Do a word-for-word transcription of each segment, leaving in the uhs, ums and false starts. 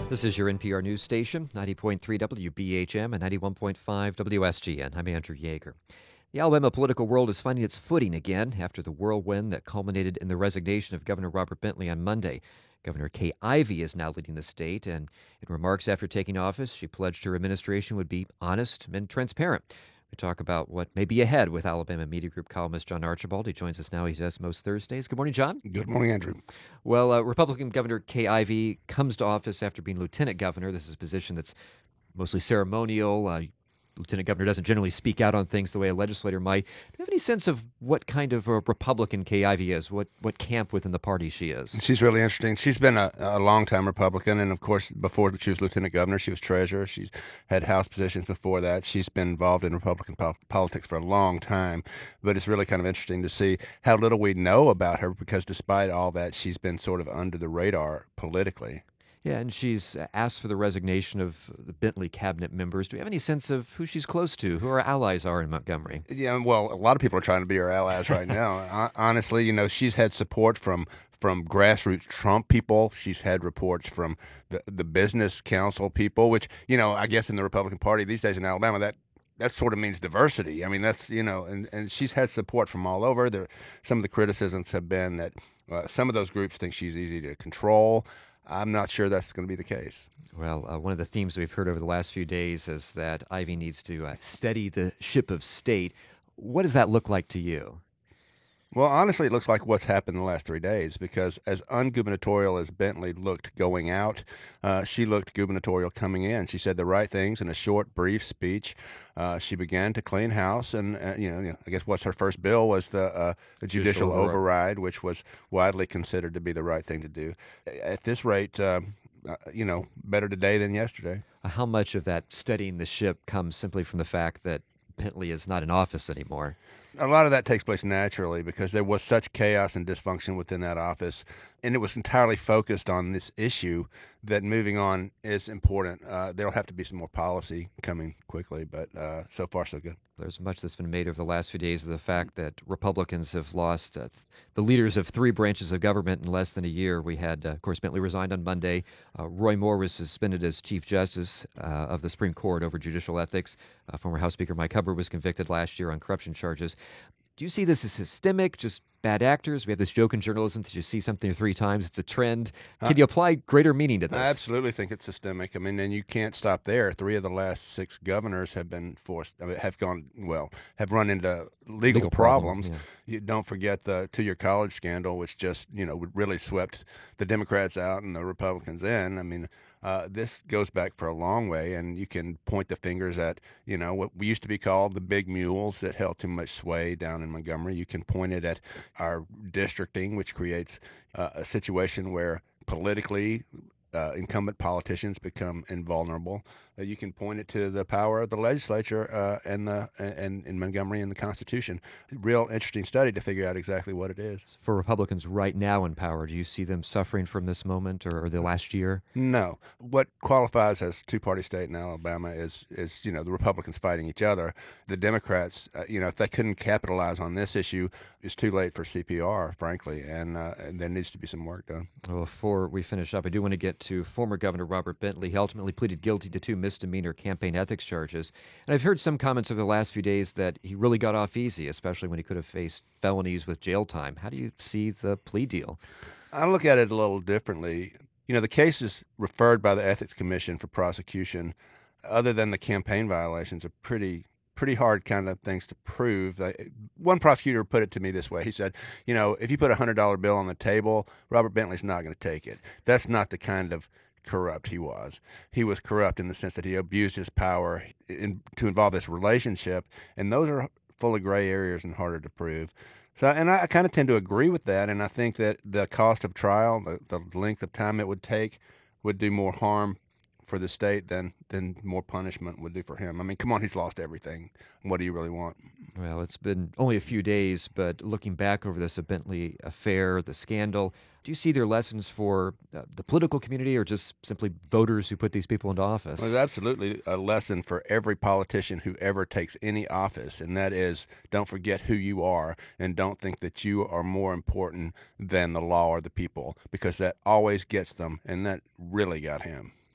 This is your N P R news station, ninety point three W B H M and ninety-one point five W S G N. I'm Andrew Yeager. The Alabama political world is finding its footing again after the whirlwind that culminated in the resignation of Governor Robert Bentley on Monday. Governor Kay Ivey is now leading the state, and in remarks after taking office, she pledged her administration would be honest and transparent. We talk about what may be ahead with Alabama Media Group columnist John Archibald. He joins us now. He does most Thursdays. Good morning, John. Good morning, Andrew. Well, uh, Republican Governor Kay Ivey comes to office after being lieutenant governor. This is a position that's mostly ceremonial. Uh, lieutenant governor doesn't generally speak out on things the way a legislator might. Do you have any sense of what kind of a Republican Kay Ivey is? What what camp within the party she is? She's really interesting. She's been a, a long-time Republican, and of course, before she was lieutenant governor, she was treasurer. She's had House positions before that. She's been involved in Republican po- politics for a long time, but it's really kind of interesting to see how little we know about her because despite all that, she's been sort of under the radar politically. Yeah, and she's asked for the resignation of the Bentley cabinet members. Do we have any sense of who she's close to, who her allies are in Montgomery? Yeah, well, a lot of people are trying to be her allies right now. Honestly, you know, she's had support from from grassroots Trump people. She's had reports from the, the business council people, which, you know, I guess in the Republican Party these days in Alabama, that that sort of means diversity. I mean, that's, you know, and, and she's had support from all over. There, some of the criticisms have been that uh, some of those groups think she's easy to control. I'm not sure that's going to be the case. Well, uh, one of the themes we've heard over the last few days is that Ivey needs to uh, steady the ship of state. What does that look like to you? Well, honestly, it looks like what's happened in the last three days because as ungubernatorial as Bentley looked going out, uh, she looked gubernatorial coming in. She said the right things in a short, brief speech. Uh, she began to clean house, and uh, you, know, you know, I guess what's her first bill was the, uh, the judicial, judicial override. override, which was widely considered to be the right thing to do. At this rate, uh, uh, you know, better today than yesterday. How much of that steadying the ship comes simply from the fact that Bentley is not in office anymore? A lot of that takes place naturally because there was such chaos and dysfunction within that office, and it was entirely focused on this issue that moving on is important. Uh, there'll have to be some more policy coming quickly, but uh, so far so good. There's much that's been made over the last few days of the fact that Republicans have lost uh, th- the leaders of three branches of government in less than a year. We had, uh, of course, Bentley resigned on Monday. Uh, Roy Moore was suspended as Chief Justice uh, of the Supreme Court over judicial ethics. Uh, former House Speaker Mike Hubbard was convicted last year on corruption charges. Do you see this as systemic, just bad actors? We have this joke in journalism that you see something three times, it's a trend. Can you apply greater meaning to this? I absolutely think it's systemic. I mean, and you can't stop there. Three of the last six governors have been forced, I mean, have gone, well, have run into legal, Legal problems. problem, yeah. You don't forget the Two Year College scandal, which just, you know, really swept the Democrats out and the Republicans in. I mean, Uh, this goes back for a long way, and you can point the fingers at, you know, what we used to be called the big mules that held too much sway down in Montgomery. You can point it at our districting, which creates uh, a situation where politically uh, incumbent politicians become invulnerable. Uh, you can point it to the power of the legislature uh, and the and in Montgomery and the Constitution. Real interesting study to figure out exactly what it is. For Republicans right now in power, do you see them suffering from this moment or, or the last year? No. What qualifies as two-party state in Alabama is, is you know, the Republicans fighting each other. The Democrats, uh, you know, if they couldn't capitalize on this issue, it's too late for C P R, frankly, and, uh, and there needs to be some work done. Well, before we finish up, I do want to get to former Governor Robert Bentley. He ultimately pleaded guilty to two misdemeanor campaign ethics charges. And I've heard some comments over the last few days that he really got off easy, especially when he could have faced felonies with jail time. How do you see the plea deal? I look at it a little differently. You know, the cases referred by the Ethics Commission for prosecution, other than the campaign violations, are pretty pretty hard kind of things to prove. One prosecutor put it to me this way. He said, you know, if you put a one hundred dollar bill on the table, Robert Bentley's not going to take it. That's not the kind of corrupt he was. He was corrupt in the sense that he abused his power in, to involve this relationship, and those are full of gray areas and harder to prove. So, and I kind of tend to agree with that, and I think that the cost of trial, the, the length of time it would take, would do more harm for the state than than more punishment would do for him. I mean, come on, he's lost everything. What do you really want? Well, it's been only a few days, but looking back over this Bentley affair, the scandal, do you see there lessons for uh, the political community or just simply voters who put these people into office? Well, there's absolutely a lesson for every politician who ever takes any office, and that is don't forget who you are and don't think that you are more important than the law or the people, because that always gets them, and that really got him.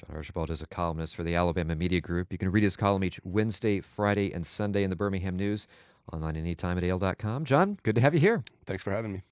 John Archibald is a columnist for the Alabama Media Group. You can read his column each Wednesday, Friday, and Sunday in the Birmingham News, online anytime at A L dot com. John, good to have you here. Thanks for having me.